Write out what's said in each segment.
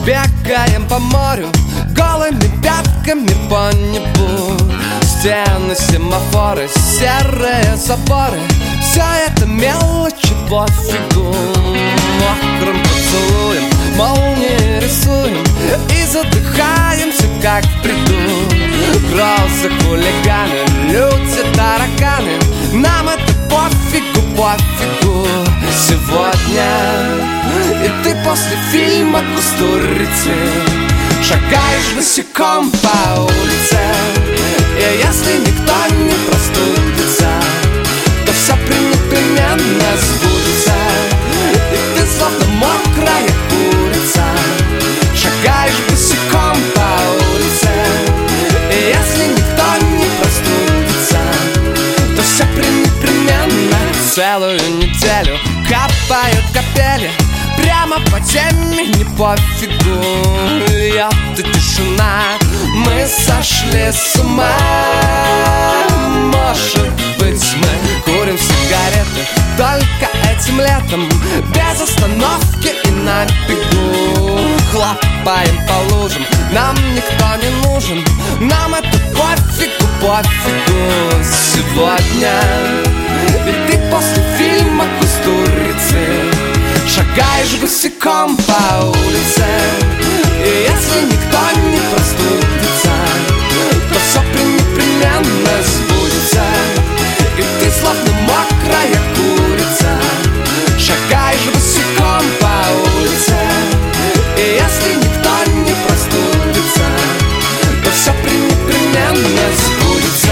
Бегаем по морю голыми пятками по небу. Стены, семафоры, серые заборы, все это мелочи пофигу. Мокрым поцелуем молнии рисуем и задыхаемся, как в бреду. Грозы, хулиганы, люди, тараканы, нам это пофигу, пофигу. Сегодня и ты после фильма «Кустурицы» шагаешь босиком по улице. И если никто не простудится, то все непременно сбудется. И ты словно мокрая курица шагаешь босиком по улице. И если никто не простудится, то все непременно. Целую неделю капают капели прямо по теме, не пофигу. Льет тишина, мы сошли с ума. Может быть, мы курим сигареты только этим летом, без остановки и на бегу. Хлопаем по лужам, нам никто не нужен, нам это пофигу, пофигу. Сегодня и ты после фильма «Кустурицы» шагаешь босиком по улице. И если никто не простудится, то все непременно сбудется. И ты словно мокрая курица шагаешь босиком по улице. И если никто не простудится, то все непременно сбудется.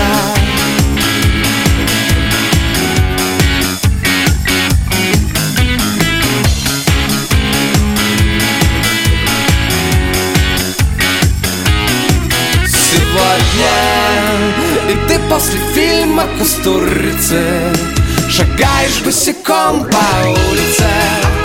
И ты после фильма «Кустурицы» шагаешь босиком по улице.